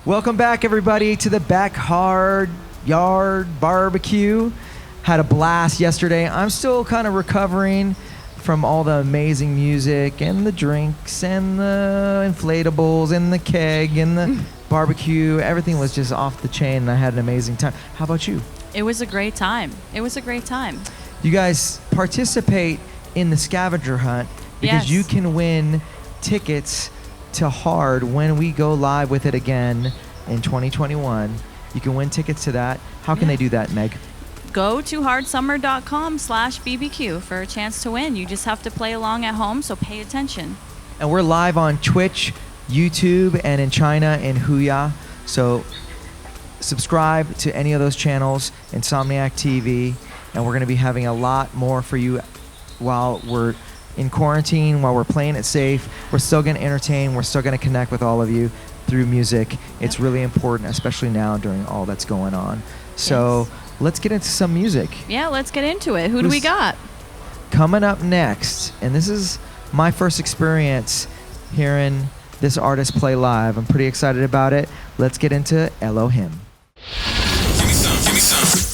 Welcome back, everybody, to the Backyard Barbecue. Had a blast yesterday. I'm still kind of recovering from all the amazing music and the drinks and the inflatables and the keg and the barbecue. Everything was just off the chain, and I had an amazing time. How about you? It was a great time. You guys participate in the scavenger hunt because Yes. you can win tickets to Hard when we go live with it again in 2021. You can win tickets to that. How can they do that, Meg? Go to hardsummer.com/BBQ for a chance to win. You just have to play along at home, so pay attention. And we're live on Twitch, YouTube, and in China in Huya. So subscribe to any of those channels, Insomniac TV, and we're going to be having a lot more for you while we're in quarantine, while we're playing it safe. We're still going to entertain. We're still going to connect with all of you through music. It's really important, especially now during all that's going on. So let's get into some music. Yeah, let's get into it. Who do we got? Coming up next, and this is my first experience hearing this artist play live. I'm pretty excited about it. Let's get into Elohim. Give me some.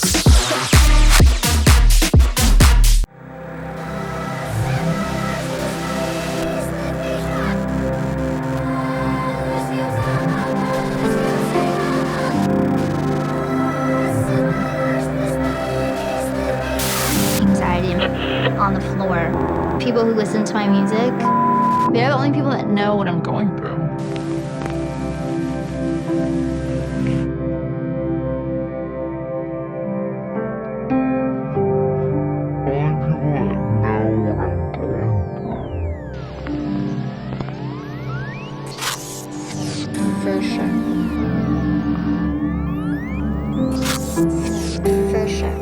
Anxiety on the floor. People who listen to my music, they're the only people that know what I'm going through. For sure. For sure.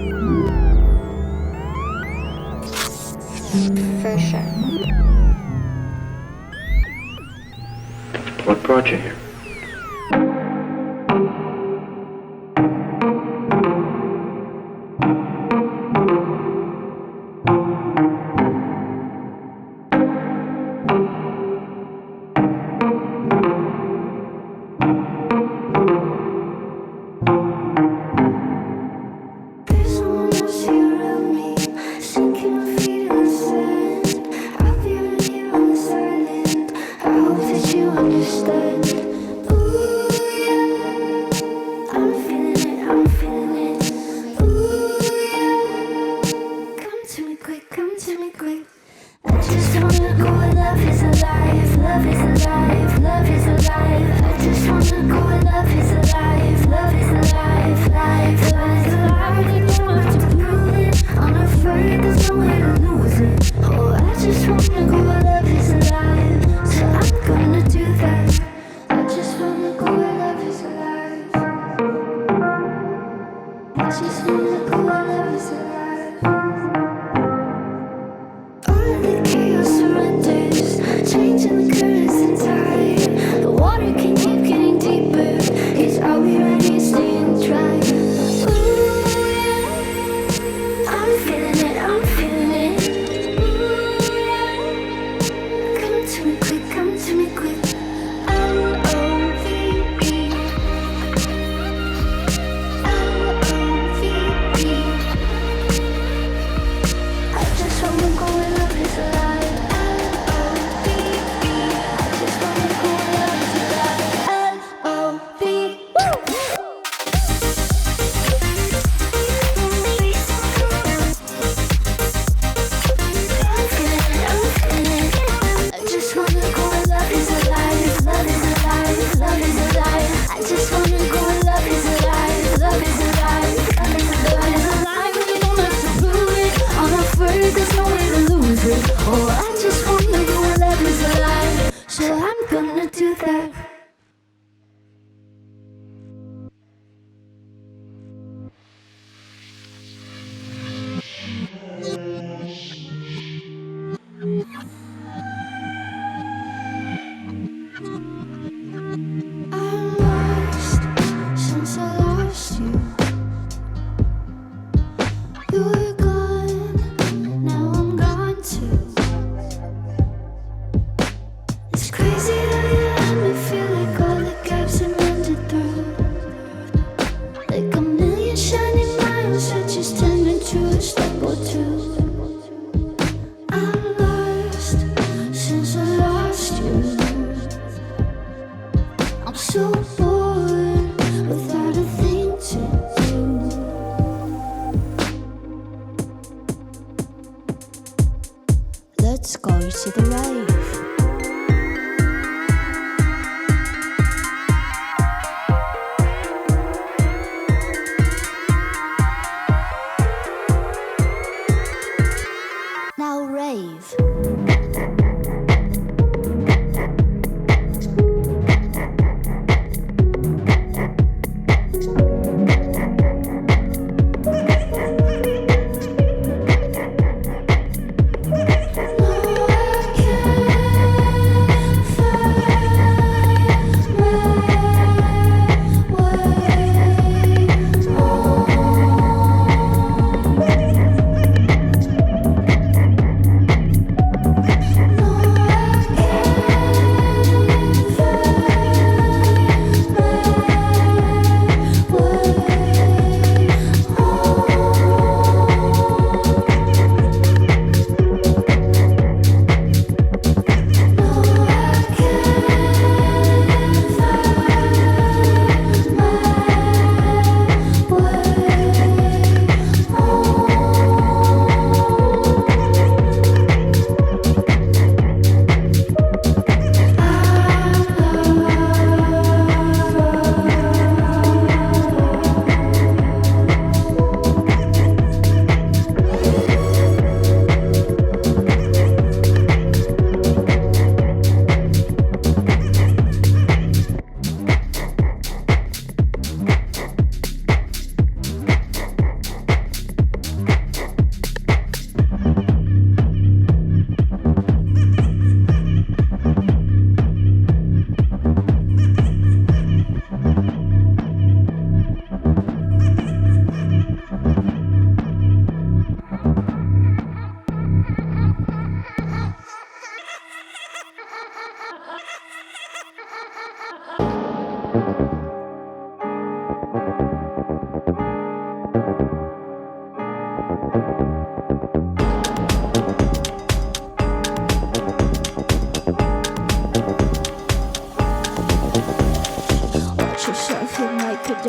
For sure. What brought you here? There's someone else here around me, sinking my feet in the sand. I'll be right here on this island. I hope that you understand. Ooh yeah, I'm feeling it. Ooh yeah, come to me quick. I just wanna go where love is alive, love is alive, love is alive. I just wanna go where love is alive, love is alive, life, love is alive. You don't have to prove it, I'm afraid there's no way to lose it. Oh, I just wanna go where love is alive, so I'm gonna do that. I just wanna go where love is alive. I just wanna go where love is alive. All of the chaos surrenders, changing the currents and tide. The water can keep getting deeper, 'cause I'll be right here staying dry. Ooh yeah, I'm feeling it. Ooh yeah, come to me quick. L-O-V-E, L-O-V-E. I just wanna go where love is alive. L-O-V-E. I just wanna go where love is alive. L-O-V-E. I'm feeling it. I just wanna go where love is alive. Love is alive. Love is alive. I just wanna go where love is alive. Love is alive. Love is alive. And you don't have to prove it. I'm afraid there's no way to lose it. Oh, I just wanna go where love is alive, so I'm gonna do that. I'm lost since I lost you. You were gone, now I'm gone too. It's crazy how you let me feel like all the gaps in my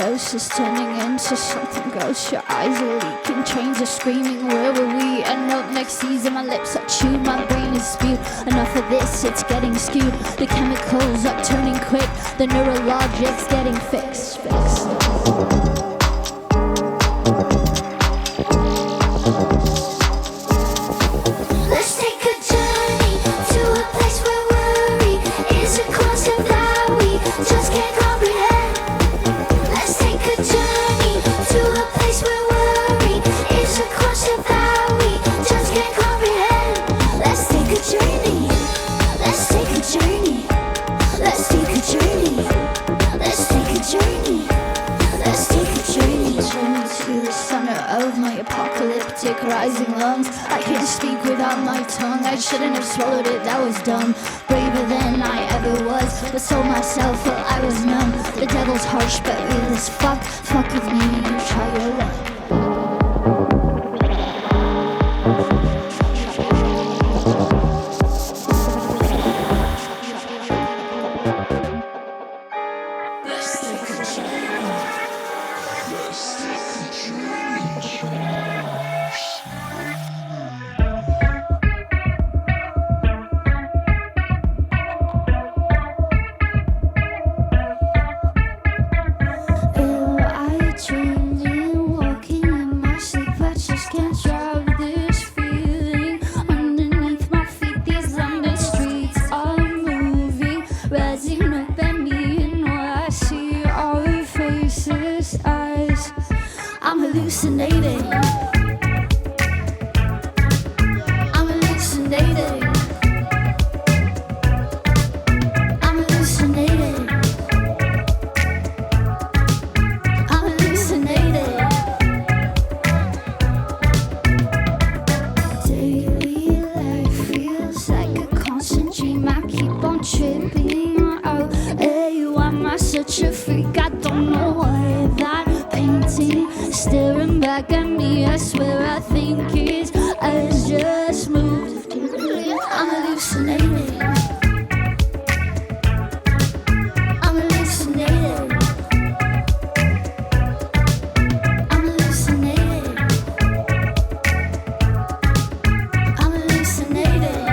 ghost is turning into something gross. Your eyes are leaking, trains are screaming. Where will we end up next season? My lips are chewed, my brain is spewed. Enough of this, it's getting skewed. The chemicals are turning quick. The neurologic's getting fixed. Let's take a journey to a place where worry is a concept that we just can't comprehend. Let's take a journey to a place where worry is a concept that we just can't comprehend. Let's take a journey. Let's take a journey. Let's take a journey. Let's take a journey. Let's take a journey. Journey to the center of my apocalyptic rising lungs. I can't speak without my tongue. I shouldn't have swallowed it, that was dumb. Braver than I ever was, but sold myself while I was numb. The devil's harsh but real as fuck. Fuck with me, you try your luck. Hallucinating. I'm hallucinating. I'm hallucinating. I'm hallucinating. Daily life feels like a constant dream. I keep on tripping. Oh, hey, why am I such a freak? I don't know why that painting staring back at me. I swear I think his eyes just moved. I'm hallucinating. I'm hallucinating. I'm hallucinating. I'm hallucinating.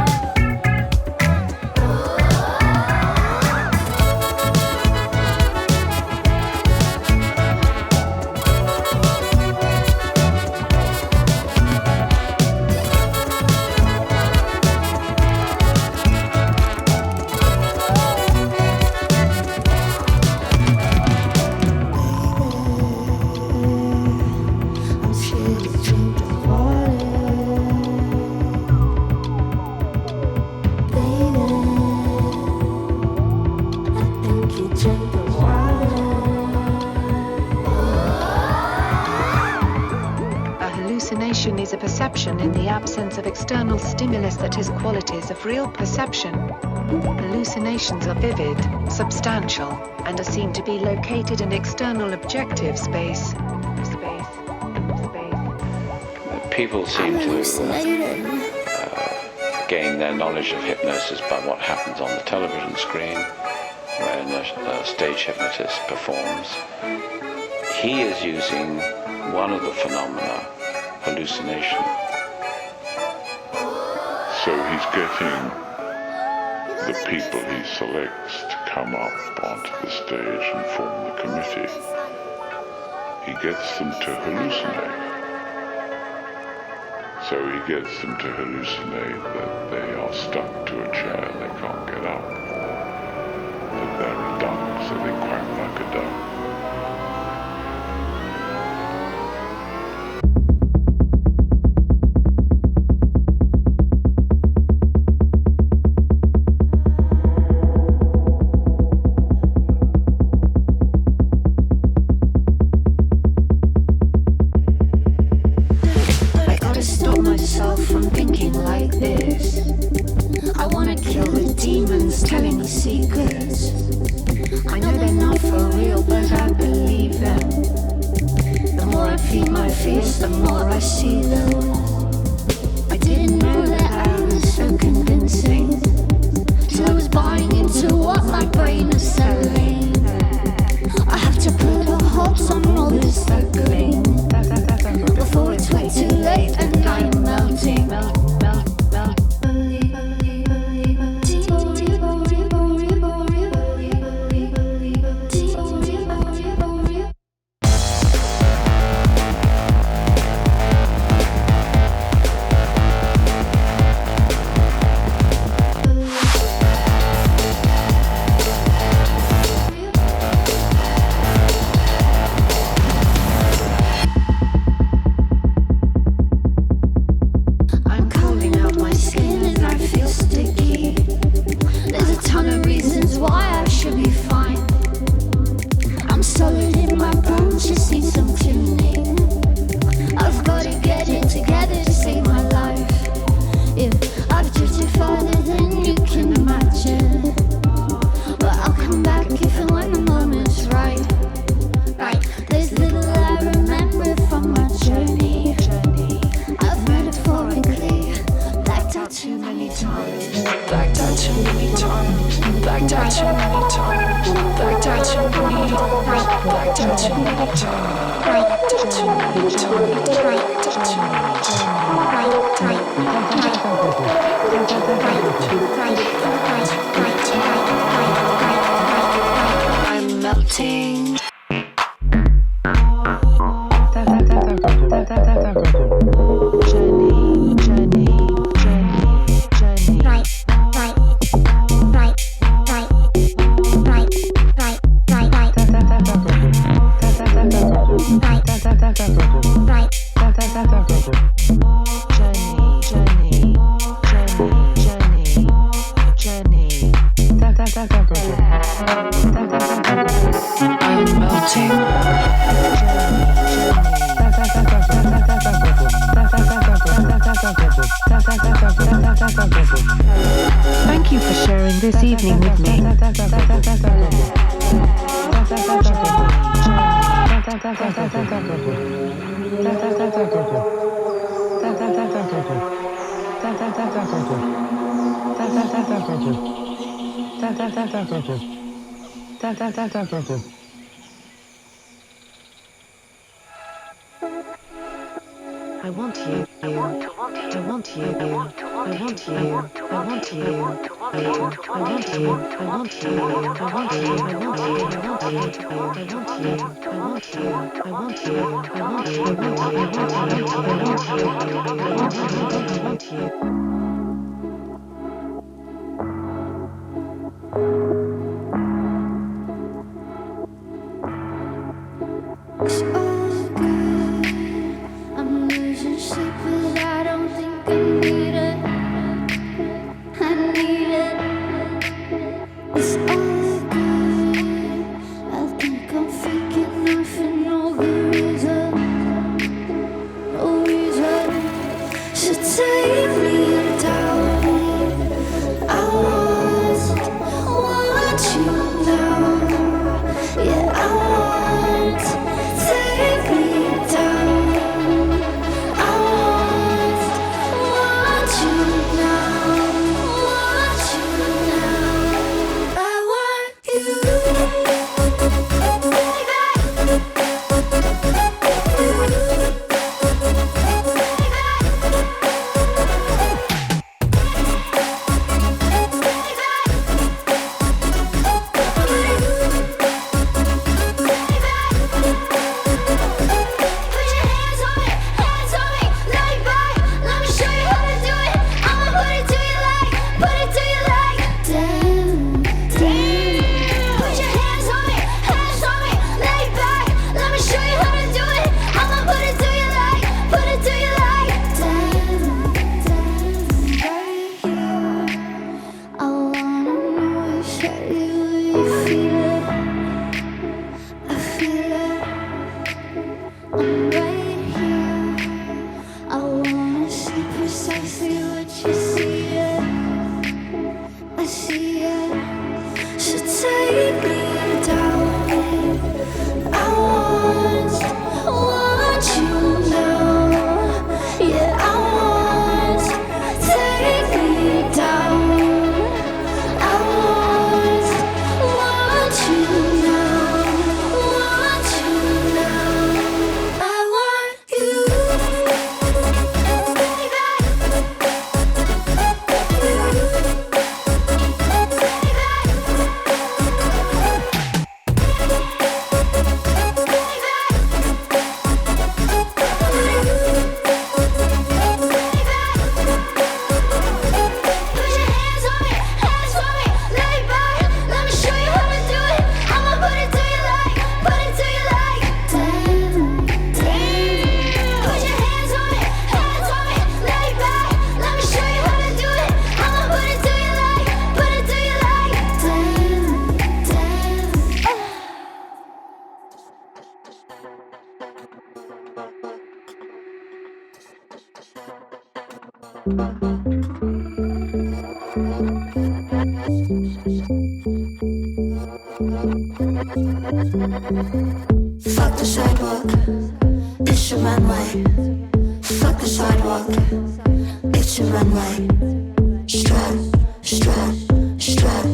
Hallucination is a perception in the absence of external stimulus that has qualities of real perception. Hallucinations are vivid, substantial, and are seen to be located in external objective space. People seem to gain their knowledge of hypnosis by what happens on the television screen when a stage hypnotist performs. He is using one of the phenomena, hallucination. So he's getting the people he selects to come up onto the stage and form the committee. He gets them to hallucinate. So he gets them to hallucinate that they are stuck to a chair, they can't get up, that they're a duck, so they quack like a duck. Hopes times, blacked out too many times, blacked out too many times, blacked out too many times, blacked out too many times, blacked out too many times. I'm melting. Thank you for sharing this evening with me. I want you, I want you, I want you, I want you, I want you, I want you, I want you, I want you, I want you, I want you, I want you, I want you, I want you, I want you, I want you. It's all good. I'm losing sleep, but I don't think I need it. I need it. It's all good. I think I'm faking out for no good reason. No reason. So take me down. I want you now. Yeah, I want. Take me down. I want you now. Want you now. I want Fuck the sidewalk, it's your runway. Fuck the sidewalk, it's your runway. Strut, strut, strut.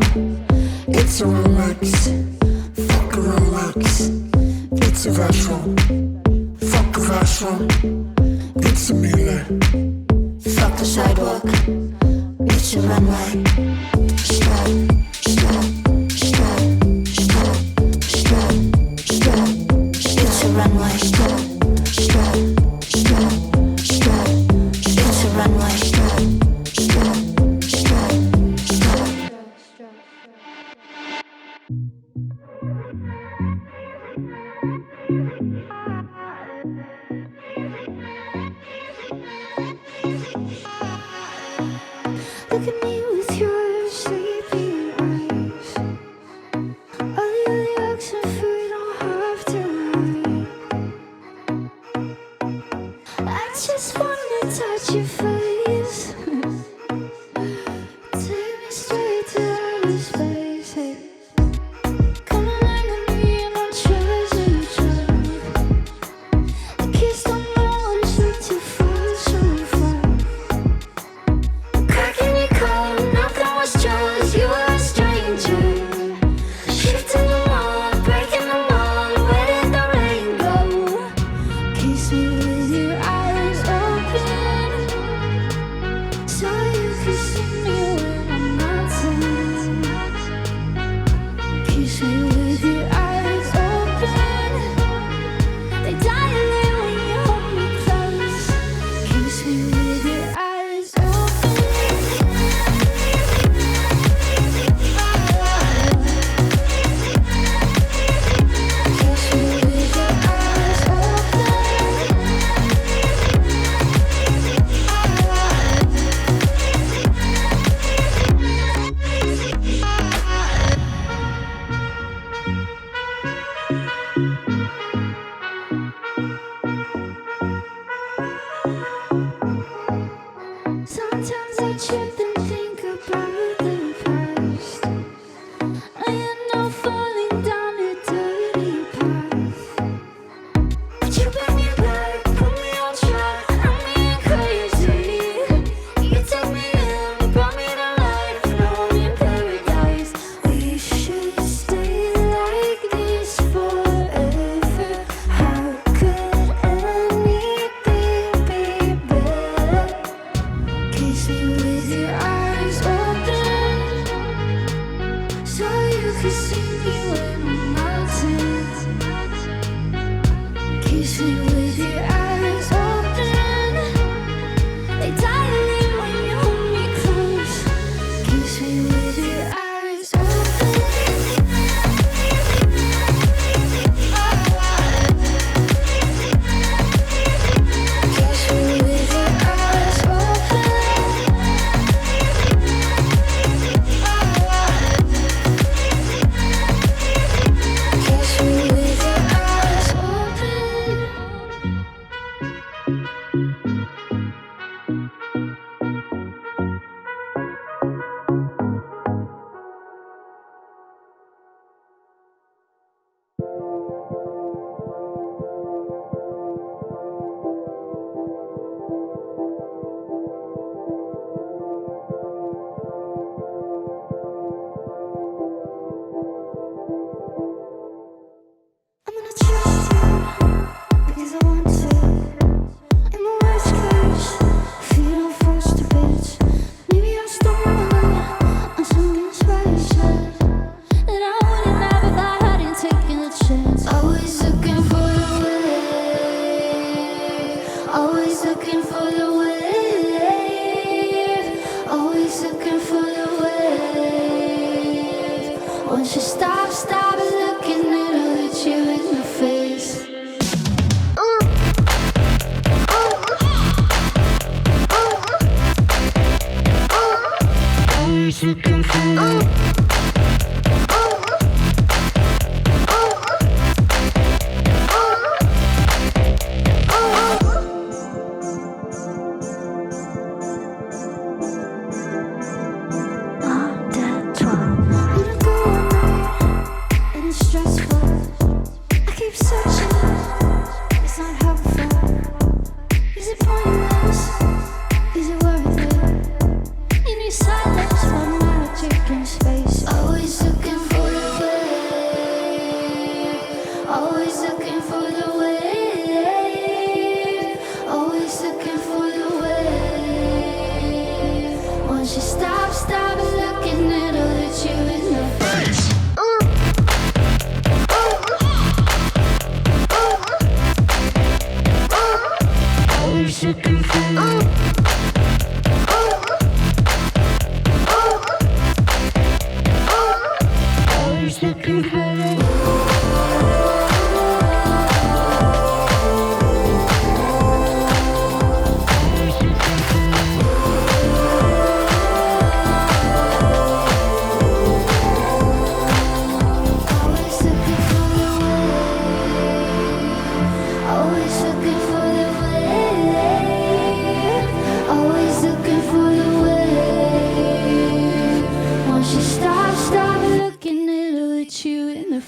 It's a Rolex, fuck a Rolex. It's a retro, fuck a retro. It's a Miele, fuck the sidewalk. It's a runway. Stop, stop, stop, stop, stop, stop. It's a runway. Stop, stop, stop, stop. It's a runway. Stop, stop, stop, stop. Look at me with your sleepy eyes. All the other yolks and food don't have to hide. I just wanna touch your face. Take me straight to outer space. Hey. Come and land on me and I'll treasure your drive. The kids don't know what it's like to fall so far. Cracking your code, nothing was yours, you were a stranger. Shifting them all, breaking them all, where did the rain go? Kiss me with your eyes open, so you can see me when I'm not saying. Kiss me with your eyes open, they dilate when you hold me close. Kiss me with your eyes open. Kiss me with your eyes Sometimes I trip and think about the past. I end up falling down a dirty path. But you bring me back, put me on track, I'm being crazy. You take me in, brought me to life, now I'm in paradise. We should stay like this forever. How could anything be better? Kiss me with your eyes open, so you can see me when I'm not tense. Kiss me with your eyes open, they dilate when you hold me close. Kiss me with your eyes open. Kiss me with your eyes open. Kiss me with your eyes open. I'm gonna trust you because I want to. In the worst case, if you don't force the bitch, maybe I'll stumble on something special that I wouldn't have if I hadn't taken the chance. Always looking for the wave, always looking for the wave, always looking for the wave. Once you stop looking, it'll hit you in the face. Always looking for Is it worth it? You need silence for magic in space.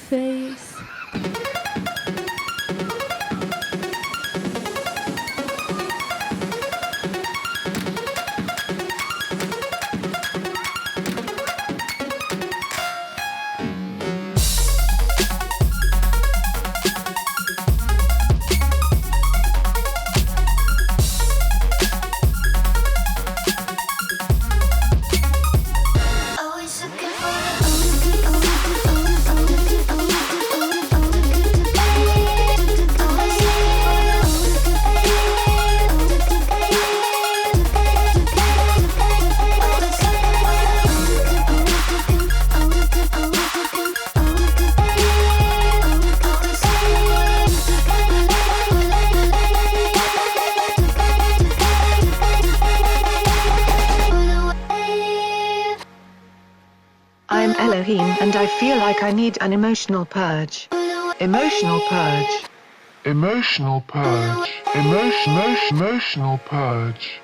face. Always looking for I'm Elohim and I feel like I need an emotional purge. Emotional purge. Emotional purge. Emotional purge.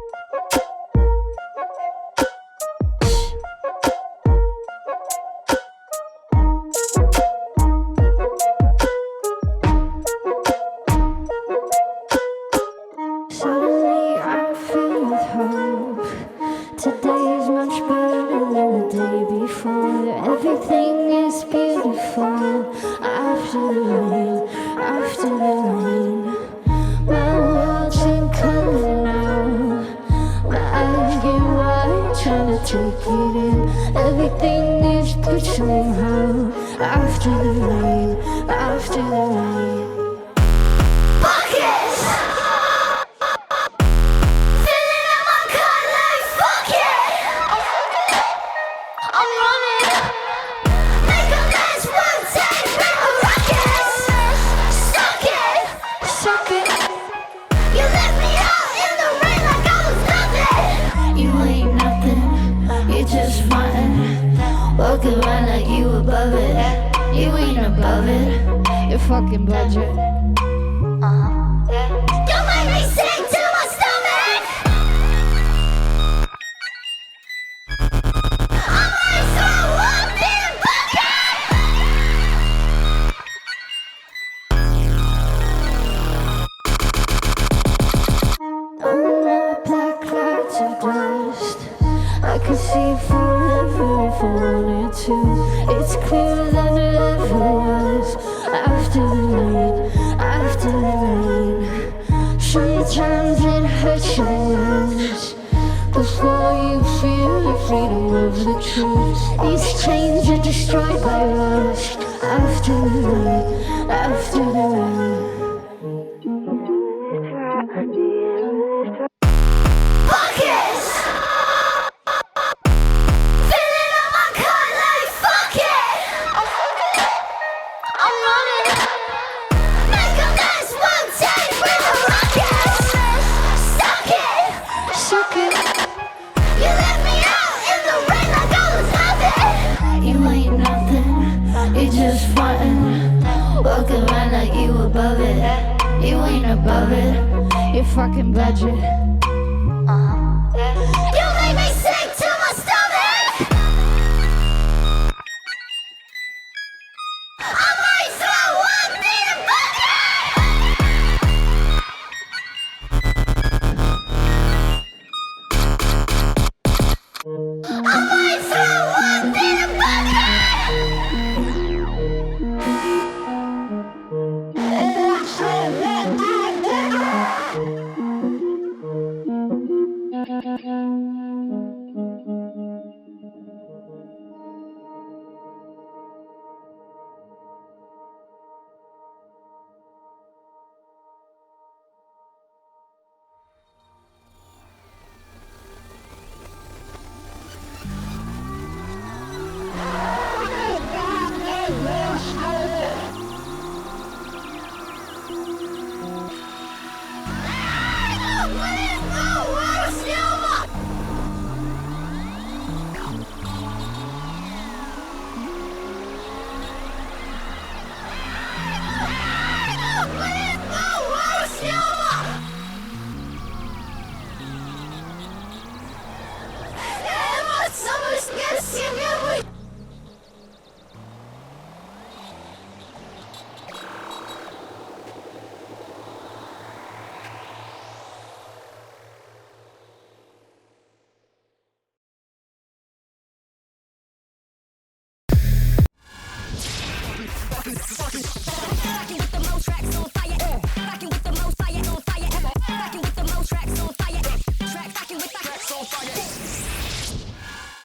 Suddenly I feel with hope. Today is much better than the day before. Everything is beautiful after the rain, after the rain. My world's in color now. My eyes get wide, trying to take it in. Everything is good somehow after the rain, after the rain. Walking around like you above it. You ain't above it. Your fucking budget. You make me sick to my stomach. I might throw up in a bucket. Oh, my black clouds of dust. I could see forever if I wanted to. It's clearer than it ever was. After the rain, after the rain. Sometimes it hurts your words before you feel the freedom of the truth. These chains are destroyed by rust. After the rain, after the rain. Walking around like you above it. You ain't above it. Your fucking budget. You make me sick to my stomach. I might throw up in a bucket. I might throw up in a bucket. fucking